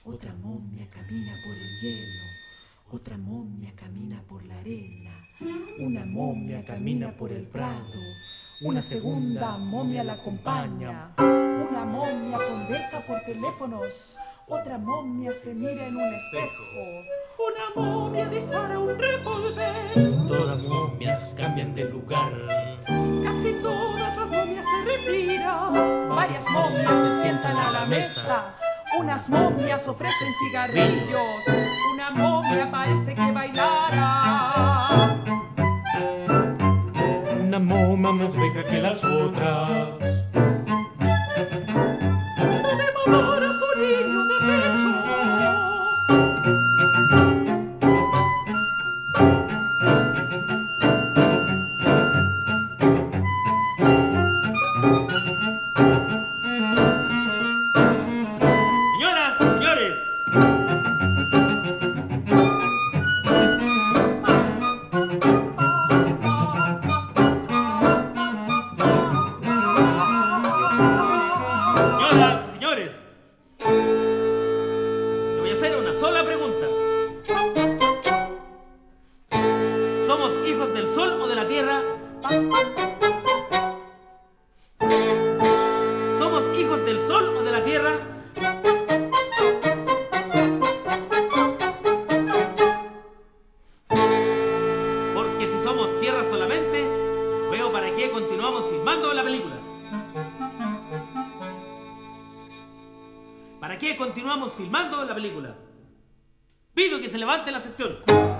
Otra momia camina por el hielo, otra momia camina por la arena, una momia camina por el prado, una segunda momia la acompaña, una momia conversa por teléfonos, otra momia se mira en un espejo, una momia dispara un revólver. Todas momias cambian de lugar. Casi todas las momias se retiran, varias momias se sientan a la mesa. Unas momias ofrecen cigarrillos, una momia parece que bailara. Una momia más vieja que las otras. Puede mamar a su niño de pecho. Señoras y señores, señoras y señores, te voy a hacer una sola pregunta. ¿Somos hijos del sol o de la tierra? ¿Somos hijos del sol o de la tierra? Porque si somos tierra solamente, no veo para qué continuamos filmando la película. ¿Para qué continuamos filmando la película? Pido que se levante la sección.